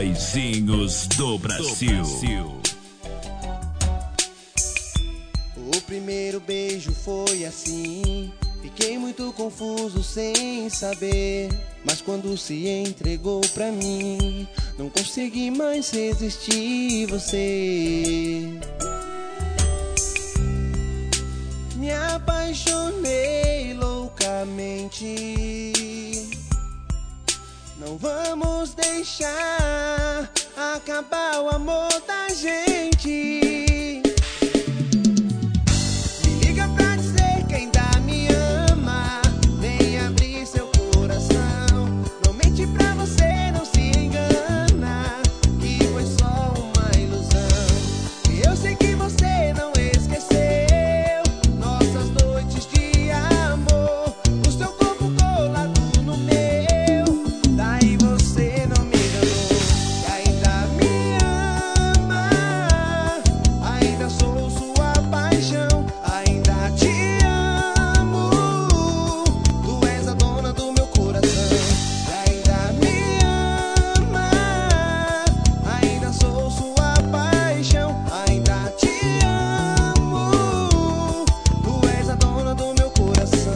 Boyzinhos do Brasil. O primeiro beijo foi assim, fiquei muito confuso sem saber, mas quando se entregou pra mim, não consegui mais resistir você. Me apaixonei loucamente. Não vamos deixar acabar o amor da gente. Me liga pra dizer que ainda me ama. Vem abrir seu coração. Não mente pra você, não se engana, que foi só uma ilusão. E eu sei que você não esqueceu nossas noites de amor, o seu corpo colado no meu. Daí você não me enganou. E ainda me ama. Ainda sou sua paixão. Ainda te amo. Tu és a dona do meu coração. E ainda me ama. Ainda sou sua paixão. Ainda te amo. Tu és a dona do meu coração.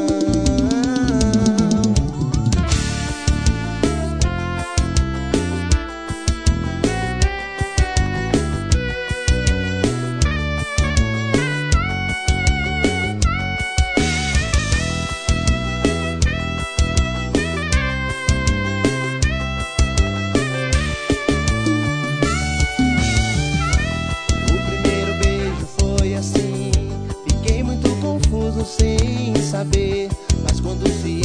O primeiro beijo foi assim, fiquei muito confuso sem saber, mas quando se